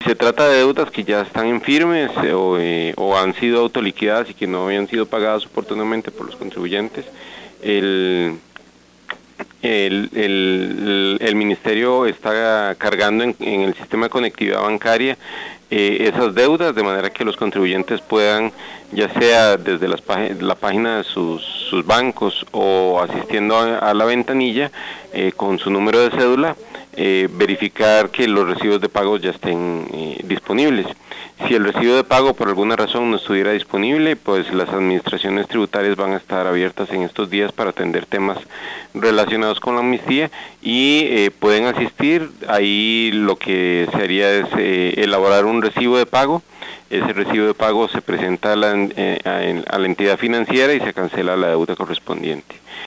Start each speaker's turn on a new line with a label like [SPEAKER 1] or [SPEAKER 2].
[SPEAKER 1] se trata de deudas que ya están en firmes o han sido autoliquidadas y que no habían sido pagadas oportunamente por los contribuyentes. El Ministerio está cargando en el sistema de conectividad bancaria esas deudas, de manera que los contribuyentes puedan, ya sea desde la página de sus bancos o asistiendo a la ventanilla con su número de cédula, verificar que los recibos de pago ya estén disponibles. Si el recibo de pago por alguna razón no estuviera disponible, pues las administraciones tributarias van a estar abiertas en estos días para atender temas relacionados con la amnistía y pueden asistir. Ahí lo que se haría es elaborar un recibo de pago. Ese recibo de pago se presenta a la entidad financiera y se cancela la deuda correspondiente.